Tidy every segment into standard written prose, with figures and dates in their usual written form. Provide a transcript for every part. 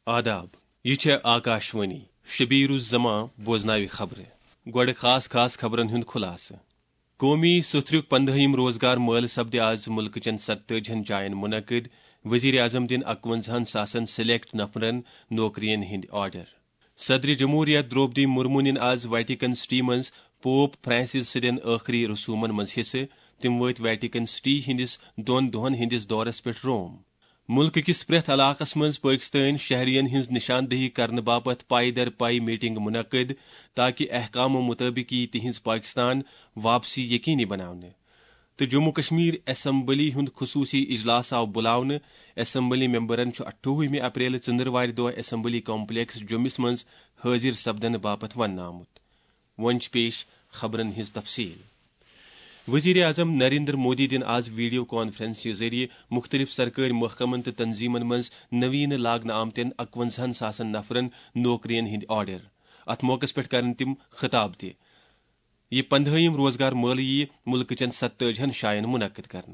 آداب یہ آکاشوانی شبیر الزما بوزناوی خبر گوڑ خاص خبرن ہند خلاصہ قومی ستھرک 15 روزگار مل سپد آز ملک چن 47 جائن منعقد وزیر اعظم دن 51,000 سلیکٹ نفرن نوکرین ہند آرڈر صدر جمہوریہ دروپدی مرمو نن آز ویٹیکن سٹی مز پوپ فرانسس سدین آخری رسومن مز حصہ تم وت ویٹیکن سٹی ہندس 2 دہن ہندس دورس پہ روم ملک کس پریت علاقس مز پاکستان شہرین ہز نشاندہی کرنے باپت پائی در پائی میٹنگ منعقد تاکہ احکام مطابق یہ تہذ پاکستان واپسی یقینی بنانے تو جموں کشمیر اسمبلی ہند خصوصی اجلاس آو بلاؤن اسمبلی ممبرن 28 اپریل ژندروار دہ اسمبلی کمپلیکس جمس مز حاضر سپدن باپت ون آمت ونچ پیش خبرن ہز تفصیل وزیر اعظم نریندر مودی دن آز ویڈیو کانفرنس ذریعے مختلف سرکاری محکمن تو تنظیمن مز نوین لاگنہ آمتن 51,000 نفرن نوکرین ہند آرڈر ات موقع پہ کرن تم خطاب تہ یہ 15 روزگار مل یہ ملک چن 47 جائن منعقد کرنے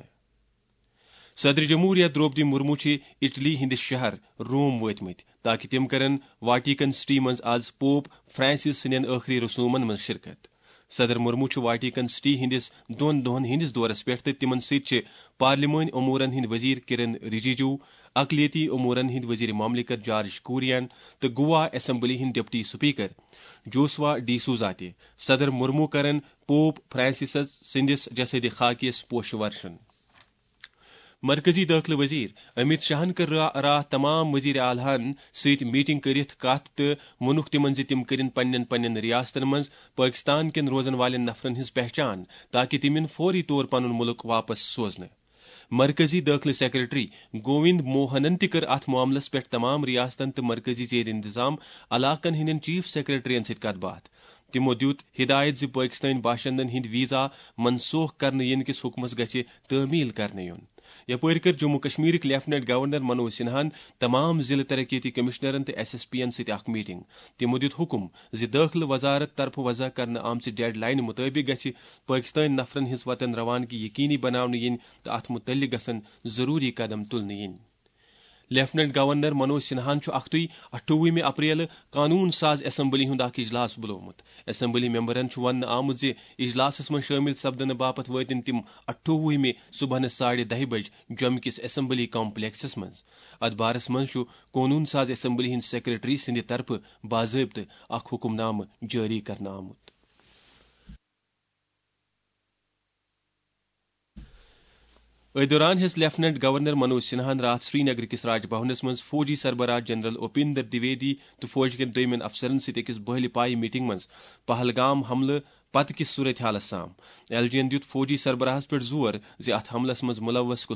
صدر جمہوریہ دروپدی مرمو اٹلی ہندس شہر روم وتمت تاکہ تم کرن واٹیکن سٹی مز آز پوپ فرانسس سندین آخری رسومن مز شرکت صدر مرمو واٹیکن سٹی ہندس 2 دہن ہندس دورس پہ تمن ست پارلیمانی امورن ہند وزیر کرن رجیجو اقلیتی امورن ہند وزیر مملکت جارج کورین تو گوا اسمبلی ہند deputy speaker Joshua D'Souza تہ صدر مرمو کرن پوپ فرانسس سندس جسد خاکیس پوش ورشن مرکزی داخلہ وزیر امت شاہن کر رات تمام وزیر اعلیٰ ست میٹنگ کرت کت تو وونک تمن تم کرن پنن ریاستن مز پاکستان کن روزن والن نفرن ہز پہچان تاکہ تم فوری طور پن ملک واپس سوزن مرکزی داخلہ سیکرٹری گووند موہنن تہ کر ات معاملس پہ تمام ریاستن تو مرکزی زیر انتظام علاقن ہند چیف سیکرٹرین ست کت بات تمو دیت ہدایت پاکستان باشندن ہند ویزا منسوخ کرنے ین کس حکمس گژھِ تعمیل کرنے یون یپر کر جموں کشمیر لیفٹنٹ گورنر منوج سنہان تمام ضلع ترقیتی کمشنرن تو ایس ایس پی ین ست اخ میٹنگ تمو دیت حکم داخلہ وزارت طرف وضع کرنے آمچ ڈیڈ لائن مطابق گژھِ پاکستان نفرن ہز وطن روانگی یقینی بناونہ ین تو ات متعلق گژھن ضروری قدم تلنہ ین لیفٹنٹ گورنر منوج سنہان 28 اپریل قانون ساز اسمبلی ہند اخ اجلاس بلومت اسمبلی ممبرن ون آمت اجلاسس من شامل سپدن باپت واتن تم 28 صبح 10:30 بج جم کس اسمبلی کمپلیکسس مز ات بارس من قانون ساز اسمبلی ہند سیکرٹری سند طرف باضابطہ اخ حکم نامہ جاری کرنا آمت دوران ہز لیفٹنٹ گورنر منوج سنہان رات سری نگر کس راج بھونس مز فوجی سربراہ جنرل اپیندر دویدی تو فوج کن دویمن افسرن ست اکس بہل پائی میٹنگ مز پہلگام حملہ پتہ کس صورت حالس سام ایل جی ین دیت فوجی سربراہس پہ زور ات حملس مز ملوث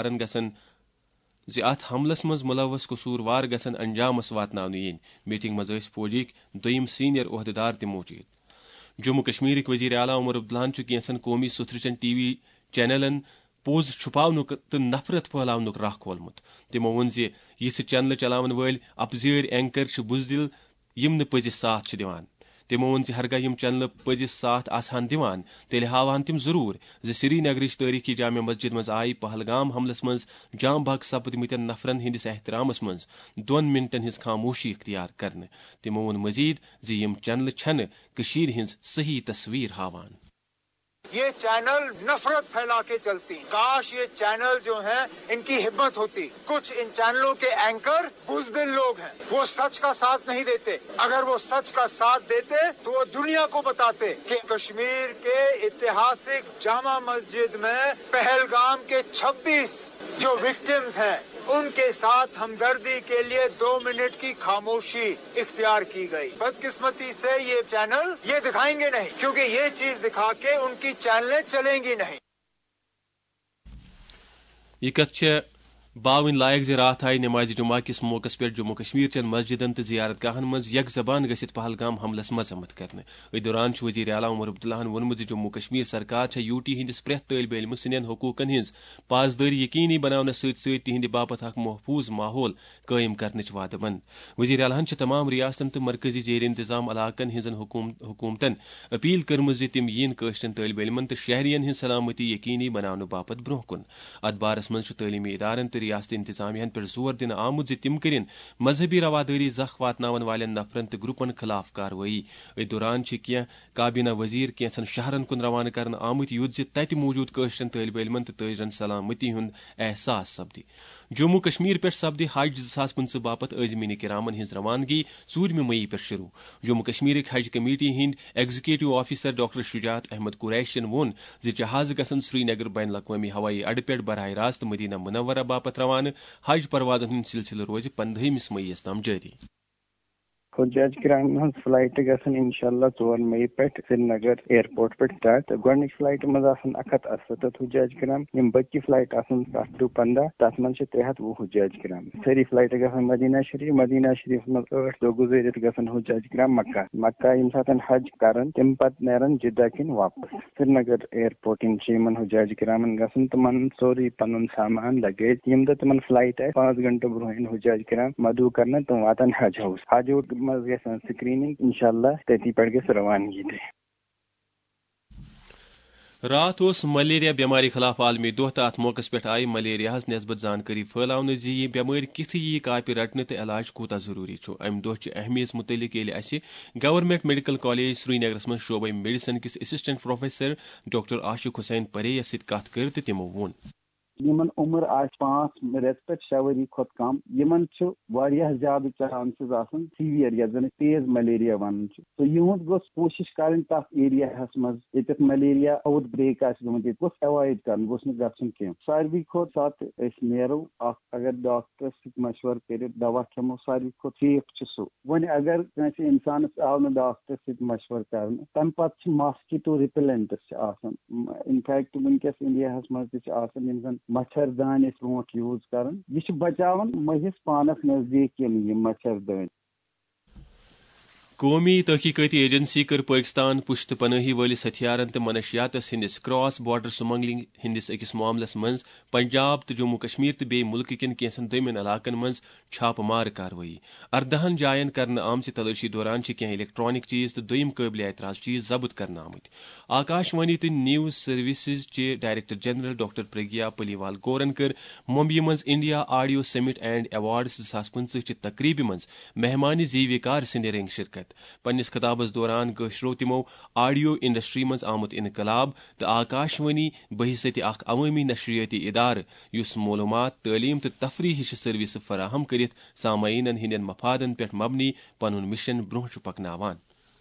قصوروار گژھن انجامس واتناونہ ین میٹنگ مز فوجک دویم سینئر عہدیدار تہ موجود جموں کشمیر وزیر اعلیٰ عمر عبداللہ کینسن قومی ستھرچن ٹی وی چینلن پوز چھپاونک تو نفرت پھیلاونک راہ کھولمت تمو ون یہ چینل چلاون ول اپزیر اینکر بزدل یم نہ پزس ساتھ دِوان تمو ون ہرگاہ یم چینل پزس ساتھ آسان دِوان تیلہِ ہاوہن تم ضرور سری نگرچ تاریخی جامع مسجد مز آئی پہلگام حملس مز جام بھگ سپدمتن نفرن ہندس احترامس مز 2 منٹن ہز خاموشی اختیار کرنے تمو ون مزید یم چینل چھنہ کشیر ہنز صحیح تصویر ہاوان یہ چینل نفرت پھیلا کے چلتی کاش یہ چینل جو ہیں ان کی ہمت ہوتی کچھ ان چینلوں کے اینکر بزدل لوگ ہیں وہ سچ کا ساتھ نہیں دیتے اگر وہ سچ کا ساتھ دیتے تو وہ دنیا کو بتاتے کہ کشمیر کے اتہاسک جامع مسجد میں پہلگام کے 26 جو وکٹمز ہیں ان کے ساتھ ہمدردی کے لیے 2 منٹ کی خاموشی اختیار کی گئی بدقسمتی سے یہ چینل یہ دکھائیں گے نہیں کیونکہ یہ چیز دکھا کے ان کی چینلیں چلیں گی نہیں یہ کت باون لائق رات آئی نماز جمعہ کس موقع پہ جموں کشمیر چن مسجدن تو زیارت گاہن مز یک زبان گھت پہلگام حملس مذمت کرنے دوران وزیر اعلیٰ عمر عبداللہ وونمت جموں کشمیر سرکار یو ٹی ہندس پریت طالب علم سندین حقوقن ہز پاسداری یقینی بناونس ست تہند باپت اخ محفوظ ماحول قائم کرنچ وعدہ مند وزیر اعلیٰ تمام ریاستن تو مرکزی زیر انتظام علاقن ہزن حکومتن اپیل کرم تم ین قشرن طالب علمن تو شہرین ہز سلامتی یقینی بنانے باپت برہ کن ات بارس مز تعلیمی ادارن تو ریاست انتظامیہ پر زور دن آمت تم کرن مذہبی رواداری زخ واتناون والن نفرن تو گروپن خلاف کاروٲیی. ات دوران کی کابینہ وزیر کینچن شہرن کن روانہ کرنے آمت یوت تت موجود قشرن طالب علمن تو تاجرن سلامتی ہند احساس سپدی. جموں کشمیر پہ سپدی حج 2015 باپت عازمین کرامن ہز روانگی 4 مئی پہ شروع. جموں کشمیر حج کمیٹی ہند executive officer doctor Shujaat Ahmad قریشین وون جہاز گژھن سری نگر بین الاقوامی ہوایی اڈہ پہ براہ راست مدینہ منورہ باپت روانہ. حج پروازن ہند سلسلہ روز 15 مئی تام جاری. حجاج کرام ہن فلائٹ گھن انشاءاللہ 4 مئی پہ سری نگر ایئرپورٹ پہ سٹارٹ. گۄڈنِچ فلائٹ مز 170 حجاج کرام. یم بکی فلائٹ 7 to 15 تر من 320 حجاج کرام. ساری فلائٹ گھن مدینہ شریف مز 8 دہ گزارت گھن حجاج کرام مکہ یم سات حج کرن تم پتہ نیرن جدہ کن واپس. سری نگر ایئرپورٹ ان حجاج کرامن گھن تمن سوری پن سامان لگیج. یم دہ تمن فلائٹ 5 گھنٹہ برہن حجاج کرام مدعو کرنے تم واتن حج ہاؤس مز گژھان سکریننگ انشاءاللہ تتی پہ گژھِ روانگی تہ. رات اس ملیریا بیماری خلاف عالمی دہ تو ات موقع پہ آئی ملیریا نسبت زانکاری پھیلاؤن زی یہ بیماری کتھ یی کاپہ رٹنے تو علاج کوتا ضروری چھ. ام دہ چہ اہمیت متعلق یل اس گورنمنٹ میڈیکل کالج سری نگرس من شعبہ میڈیسن کس اسسٹنٹ پروفیسر ڈاکٹر عاشق حسین پرے ست کت کر تمو وون یمن عمر آس 5 رٮ۪تہٕ پٮ۪ٹھ 6 ؤری کھۄتہٕ کم یمن چھُ واریاہ زیادٕ چانسز آسان سیویر یتھ زن تیز ملیریا ونان چھِ. تو یہند گوٚژھ کوشش کرٕنۍ تتھ ایریاہس منٛز ییٚتٮ۪تھ ملیریا آوُٹ بریک آسہِ گوٚمُت ییٚتہِ گوٚژھ ایوایڈ کرُن گوٚژھ نہٕ گژھُن کینٛہہ. ساروی کھۄتہٕ ساتہٕ أسۍ نیرو اگر ڈاکٹرس سۭتۍ مشورٕ کٔرِتھ دوا کھٮ۪مو ساروی کھۄتہٕ سیف چھُ سُہ. وۄنۍ اگر کٲنٛسہِ انسانس آو نہٕ ڈاکٹرس سۭتۍ مشورٕ کرنہٕ تمہِ پتہٕ چھِ ماسکیٹو رِپیلنٹس چھِ آسان. انفیکٹ ونکیٚس انڈیاہس منٛز تہِ چھِ آسان یم زن مچھر دان برونٹھ یوز کران. یہ بچاون مہس پانس نزدیک یہ مچھر دان. قومی تحقیقاتی ایجنسی کر پاکستان پشت پناہی ولس ہتھیارن تو منشیاتس ہندس کراس بارڈر سمگلنگ ہندس اکس معاملس مز پنجاب تو جموں کشمیر تو بیٚیہِ ملک کٮ۪ن کینٛژن دوٚیمٮ۪ن علاقن مز چھاپہٕ مار کاروٲیی. 18 جاین کرنہٕ آمژِ تلٲشی دوران چھِ کینٛہہ الیکٹرانک چیز تو دوٚیِم قٲبلِ اعتراض چیز ضبط کرنہٕ آمٕتۍ. آکاشوانی تہٕ نیوز سروسز چہِ director general doctor Pragya Paliwal گورن کر ممبئی مز India audio summit and awards 2015 چہِ تقریبہِ مز مہمان زیوِکار سٕنٛدِ رنگ شرکت. پننس خطابس دوران گٲشرو تمو آڈیو انڈسٹری مز آمت انقلاب تو آکاشوانی بحثیت اخ عوامی نشریاتی ادارہ یس معلومات تعلیم تو تفریح ہش سروس فراہم کرت سامعینن ہندین مفادن پہ مبنی پن مشن برہ پکناوان.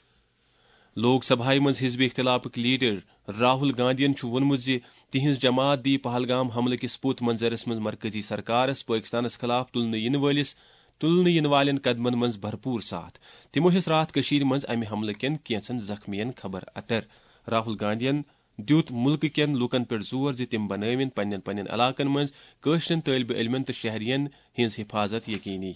لوک سبھا مز حزب اختلافک لیڈر راہل گاندھین وونمت تہذ جماعت دی پہلگام حملہ کس پوت منظرس مز مرکزی سرکارس پاکستانس خلاف تلنہ ین والن قدمن مز بھرپور ساتھ. تمو ہس رات کشیر مز امہ حملہ کین کینچن زخمین خبر اتر. راہل گاندھین دیت ملک کین لوکن پہ زور تم بنوین پنن علاقن مز کٲشرین طالب علمن تو شہرین ہز حفاظت یقینی.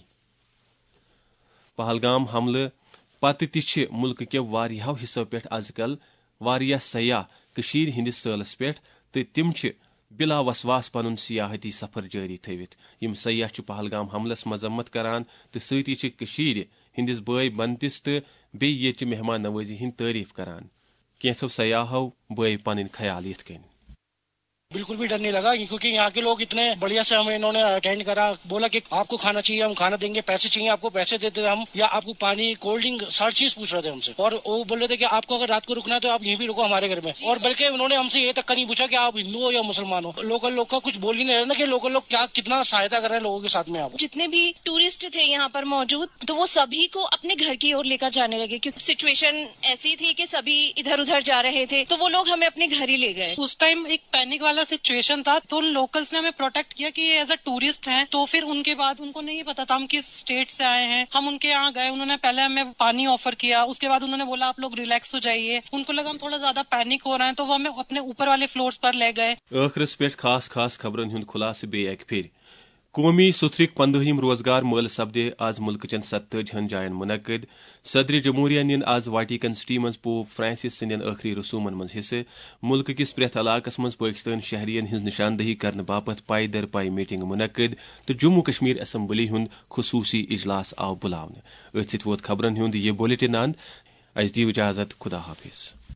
پہلگام حملہ پتہ تہ ملک کے واریاہو حصو پہ از کل واریاہ سیاح کشیر ہندس سٲلس پہ تو تم بلا وسواس پن سیاحتی سفر جاری تھوت. یم سیاح پہلگام حملس مذمت کران تو سۭتی کشیر ہندس بٲے بنتس تو بیٚیہِ ییٚتہِ مہمان نوازی ہند تعریف کران. کینٛژو سیاحو بٲے پنٕنۍ خیال یِتھ کٔنۍ. بالکل بھی ڈر نہیں لگا کیونکہ یہاں کے لوگ اتنے بڑھیا سے ہمیں انہوں نے اٹینڈ کرا. بولا کہ آپ کو کھانا چاہیے ہم کھانا دیں گے, پیسے چاہیے آپ کو پیسے دیتے ہم, یا آپ کو پانی کولڈ ڈرنک ہر چیز پوچھ رہے تھے ہم سے. اور وہ بول رہے تھے کہ آپ کو اگر رات کو رکنا ہے تو آپ یہیں بھی رکو ہمارے گھر میں. اور بلکہ انہوں نے ہم سے یہ تک نہیں پوچھا کہ آپ ہندو ہو یا مسلمان ہو. لوکل لوگ کا کچھ بول ہی نہیں رہے نا کہ لوکل لوگ کیا کتنا سہایتا کر رہے ہیں لوگوں کے ساتھ میں. آپ جتنے بھی ٹورسٹ تھے یہاں پر موجود تو وہ سبھی کو اپنے گھر کی اور لے کر جانے لگے کیونکہ سچویشن ایسی تھی کہ سبھی ادھر ادھر جا رہے تھے تو وہ لوگ ہمیں اپنے گھر ہی لے گئے. اس ٹائم ایک پینک والا سچویشن تھا تو ان لوکلز نے ہمیں پروٹیکٹ کیا کہ یہ ایز اے ٹورسٹ ہیں. تو پھر ان کے بعد ان کو نہیں پتا تھا ہم کس اسٹیٹ سے آئے ہیں. ہم ان کے یہاں گئے, انہوں نے پہلے ہمیں پانی آفر کیا, اس کے بعد انہوں نے بولا آپ لوگ ریلیکس ہو جائیے. ان کو لگا ہم تھوڑا زیادہ پینک ہو رہے ہیں تو وہ ہمیں اپنے اوپر والے فلورز پر لے گئے. ٲخرس پہ خاص خبرن ہند خلاصہ بیٚیہِ اکہِ پھِرِ. قومی ستھرک 15ہم روزگار مٲلہٕ سپدے آز ملک چین 47 جاین منعقد. صدر جمہوریہ نِن آز واٹیکن سٹی مز پوپ فرانسس سندین آخری رسومن مز حصہ. ملک کس پریتھ علاقس مز پاکستان شہرین ہز نشاندہی کرنے باپت پائی در پائی میٹنگ منعقد تو جموں کشمیر اسمبلی ہند خصوصی اجلاس آو بلاونہٕ. اتھ سۭتۍ ووت خبرن ہند یہ بلیٹن اند. اس دیو اجازت. خدا حافظ.